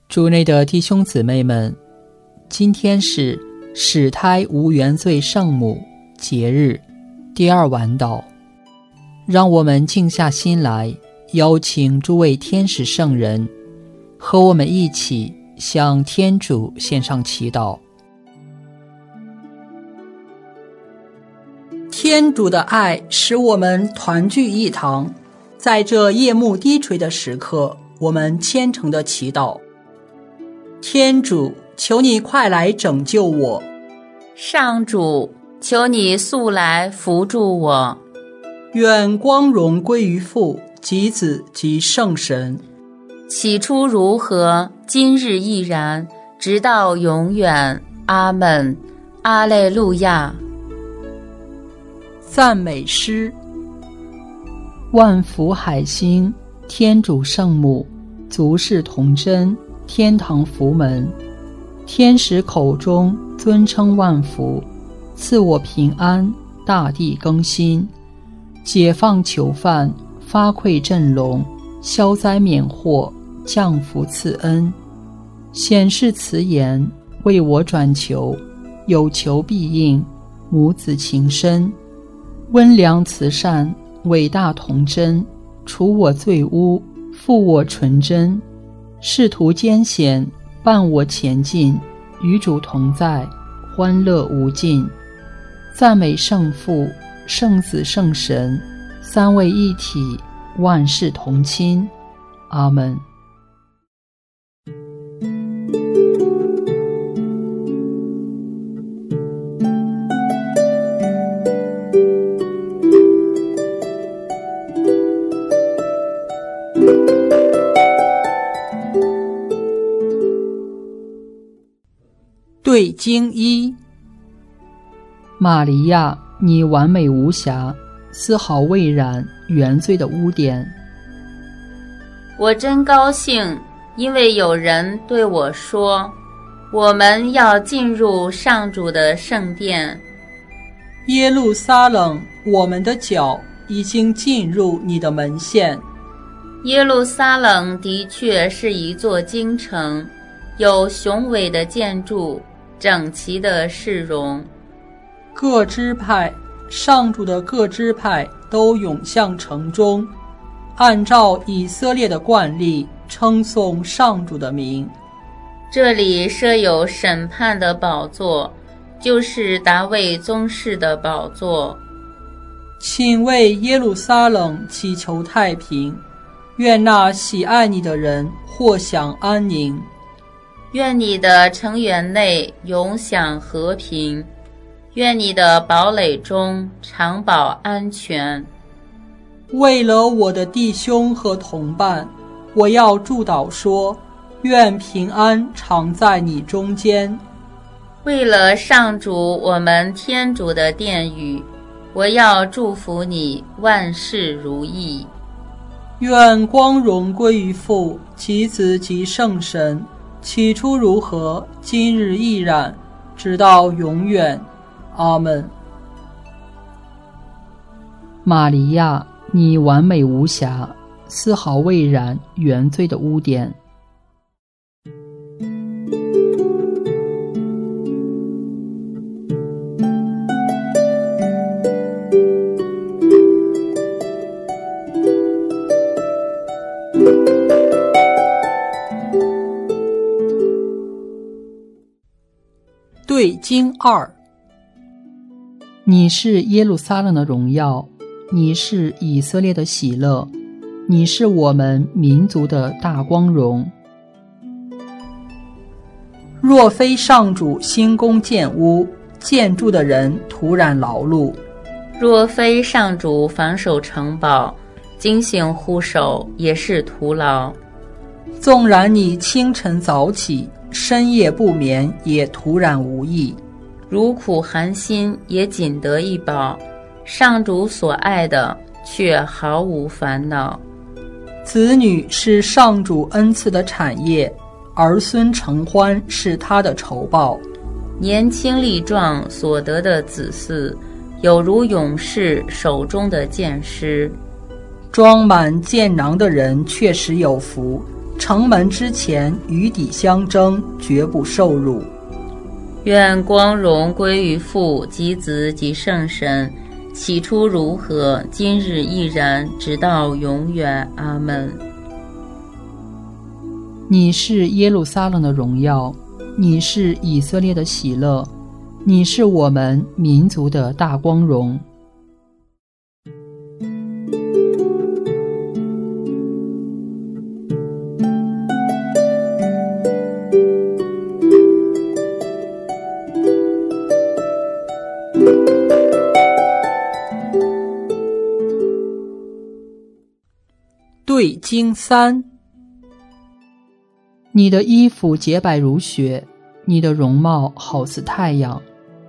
主内的弟兄姊妹们，今天是始胎无原罪圣母节日第二晚祷，让我们静下心来，邀请诸位天使圣人和我们一起向天主献上祈祷。天主的爱使我们团聚一堂，在这夜幕低垂的时刻，我们虔诚地祈祷。天主，求你快来拯救我。 上主，求你速来扶助我。 愿光荣归于父及子及圣神。 起初如何，今日亦然，直到永远。阿们。阿肋路亚。 赞美诗。万福海星，天主圣母，足世童真，天堂福门，天使口中尊称万福，赐我平安，大地更新，解放囚犯，发馈振聋，消灾免祸，降福赐恩，显示慈颜，为我转求，有求必应，母子情深，温良慈善，伟大童真，除我罪污，复我纯真，仕途艰险，伴我前进，与主同在，欢乐无尽。赞美圣父、圣子、圣神，三位一体，万事同亲。阿们。对经一。玛利亚，你完美无瑕，丝毫未染原罪的污点。 我真高兴，因为有人对我说，我们要进入上主的圣殿。 耶路撒冷，我们的脚已经进入你的门限。 耶路撒冷的确是一座京城，有雄伟的建筑，整齐的市容。 各支派，上主的各支派都涌向城中，按照以色列的惯例称颂上主的名。 这里设有审判的宝座，就是达味宗室的宝座。 请为耶路撒冷祈求太平，愿那喜爱你的人获享安宁。 愿你的城垣内永享和平，愿你的堡垒中常保安全。 为了我的弟兄和同伴，我要祝祷说，愿平安常在你中间。 为了上主我们天主的殿宇，我要祝福你万事如意。 愿光荣归于父及子及圣神，起初如何，今日亦然，直到永远。阿们。玛利亚，你完美无瑕，丝毫未染原罪的污点。对经二。你是耶路撒冷的荣耀，你是以色列的喜乐，你是我们民族的大光荣。若非上主兴工建屋，建筑的人徒然劳碌； 若非上主防守城堡，警醒护守也是徒劳。 纵然你清晨早起，深夜不眠，也徒然无益。 如苦寒心，也仅得一饱，上主所爱的却毫无烦恼。 子女是上主恩赐的产业，儿孙承欢是他的酬报。 年轻力壮所得的子嗣，有如勇士手中的箭矢。 装满箭囊的人确实有福， 城门之前与敌相争，绝不受辱。 愿光荣归于父及子及圣神，起初如何，今日亦然，直到永远。阿们。 你是耶路撒冷的荣耀，你是以色列的喜乐，你是我们民族的大光荣。对经3，你的衣服洁白如雪，你的容貌好似太阳。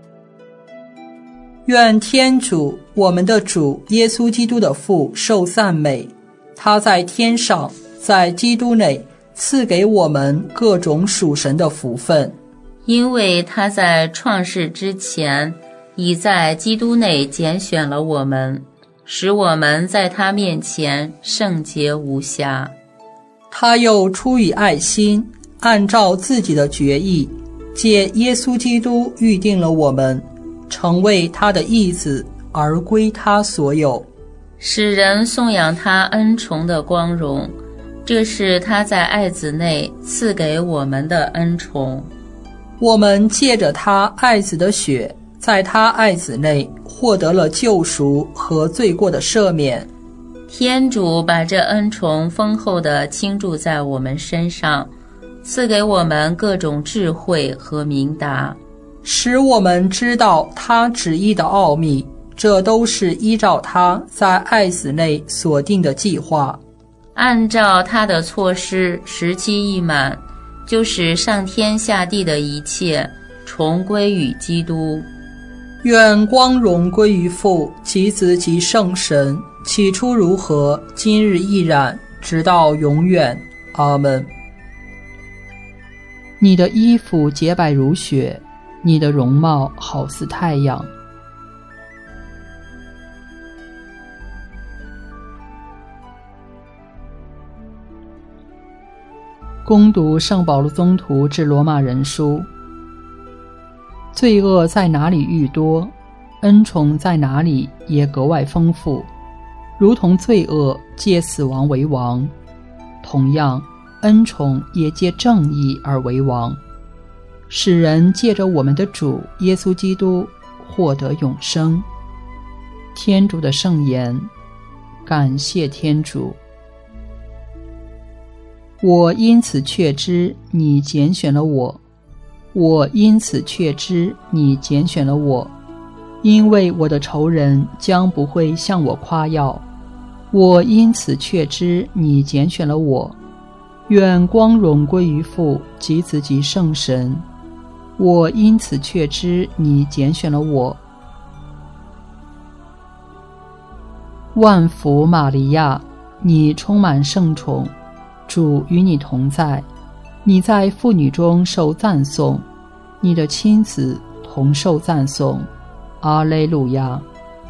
愿天主，我们的主耶稣基督的父受赞美，他在天上，在基督内赐给我们各种属神的福分， 因为他在创世之前，已在基督内拣选了我们，使我们在他面前圣洁无瑕。 他又出于爱心，按照自己的决意，借耶稣基督预定了我们，成为他的义子，而归他所有， 使人颂扬他恩宠的光荣。这是他在爱子内赐给我们的恩宠。 我们借着他爱子的血，在他爱子内获得了救赎和罪过的赦免。 天主把这恩宠丰厚地倾注在我们身上，赐给我们各种智慧和明达， 使我们知道他旨意的奥秘，这都是依照他在爱子内所定的计划， 按照他的措施，时期一满，就使上天下地的一切重归于基督。 愿光荣归于父及子及圣神，起初如何，今日亦然，直到永远。阿们。你的衣服洁白如雪，你的容貌好似太阳。攻读圣保禄宗徒致罗马人书。罪恶在哪里愈多，恩宠在哪里也格外丰富。如同罪恶借死亡为王，同样恩宠也借正义而为王，使人借着我们的主耶稣基督获得永生。天主的圣言，感谢天主。我因此确知你拣选了我，我因此确知你拣选了我，因为我的仇人将不会向我夸耀。我因此确知你拣选了我，愿光荣归于父及子及圣神。我因此确知你拣选了我。万福玛利亚，你充满圣宠，主与你同在，你在妇女中受赞颂，你的亲子同受赞颂。阿肋路亚。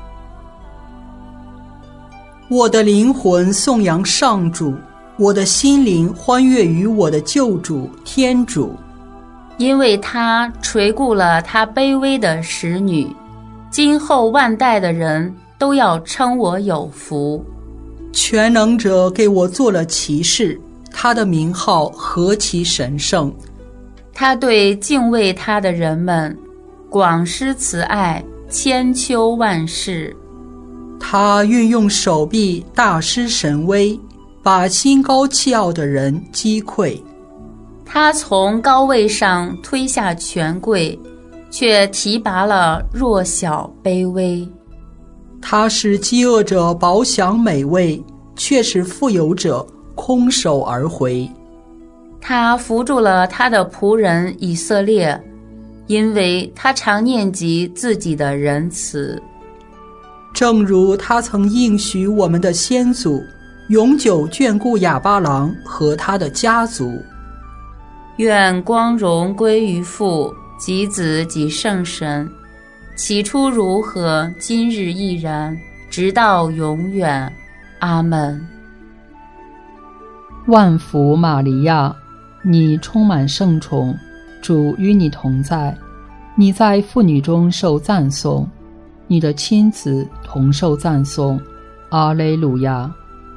我的灵魂颂扬上主，我的心灵欢悦于我的救主天主， 因为他垂顾了他卑微的使女，今后万代的人都要称我有福。 全能者给我做了骑士，他的名号何其神圣。 他对敬畏他的人们广施慈爱，千秋万世。 他运用手臂大施神威，把心高气傲的人击溃。 他从高位上推下权贵，却提拔了弱小卑微。 他使饥饿者饱享美味，却使富有者空手而回。 他扶助了他的仆人以色列，因为他常念及自己的仁慈。 正如他曾应许我们的先祖，永久眷顾亚巴郎和他的家族。 愿光荣归于父及子及圣神，起初如何，今日亦然，直到永远。阿们。 万福玛利亚，你充满圣宠，主与你同在，你在妇女中受赞颂，你的亲子同受赞颂。阿肋路亚。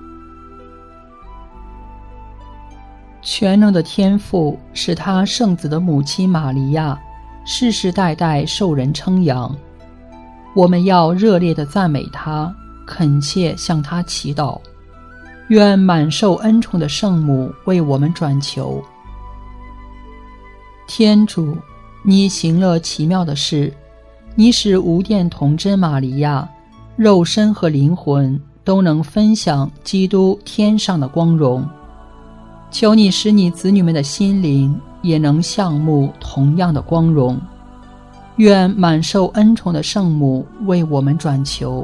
全能的天父是他圣子的母亲玛利亚，世世代代受人称扬。我们要热烈地赞美他，恳切向他祈祷，愿满受恩宠的圣母为我们转求。天主，你行了奇妙的事，你使无玷童真玛利亚肉身和灵魂都能分享基督天上的光荣。求你使你子女们的心灵也能项目同样的光荣。愿满受恩宠的圣母为我们转求。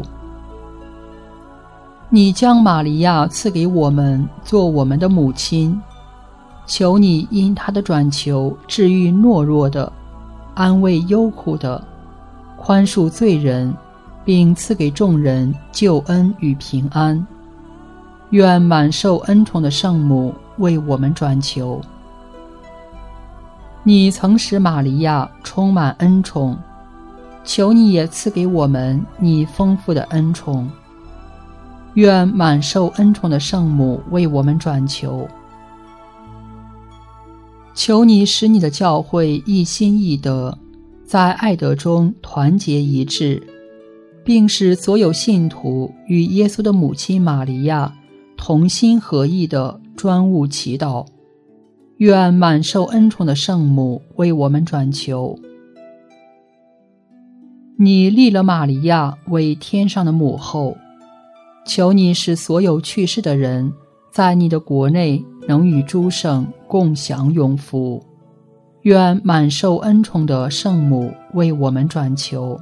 你将玛利亚赐给我们做我们的母亲，求你因她的转求治愈懦弱的，安慰忧苦的，宽恕罪人，并赐给众人救恩与平安。愿满受恩宠的圣母为我们转求。你曾使玛利亚充满恩宠，求你也赐给我们你丰富的恩宠。愿满受恩宠的圣母为我们转求。求你使你的教会一心一德，在爱德中团结一致，并使所有信徒与耶稣的母亲玛利亚同心合意地专务祈祷。愿满受恩宠的圣母为我们转求。你立了玛利亚为天上的母后，求你使所有去世的人在你的国内能与诸圣共享永福。愿满受恩宠的圣母为我们转求。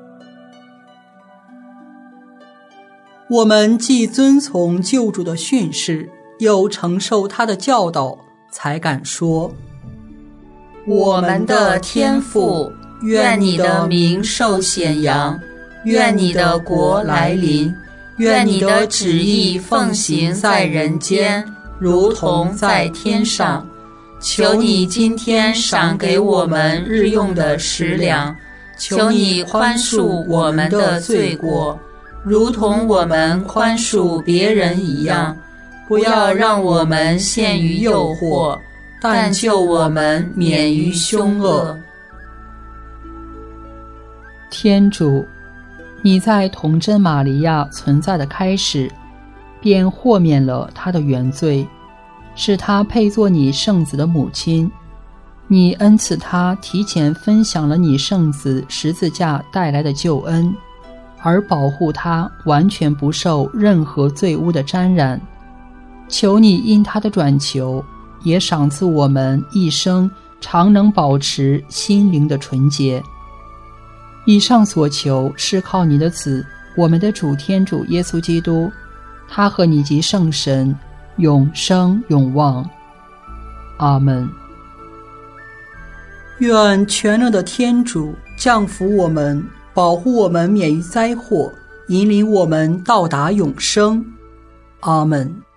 我们既遵从救主的训示，又承受他的教导，才敢说： 我们的天父，愿你的名受显扬，愿你的国来临，愿你的旨意奉行在人间，如同在天上。求你今天赏给我们日用的食粮，求你宽恕我们的罪过，如同我们宽恕别人一样。不要让我们陷于诱惑，但救我们免于凶恶。 天主，你在童真玛利亚存在的开始，便豁免了她的原罪，使她配作你圣子的母亲。你恩赐她提前分享了你圣子十字架带来的救恩，而保护她完全不受任何罪污的沾染。求你因她的转求，也赏赐我们一生常能保持心灵的纯洁。以上所求是靠你的子，我们的主天主耶稣基督，他和你及圣神永生永望。阿们。 愿全能的天主降福我们，保护我们免于灾祸，引领我们到达永生。阿们。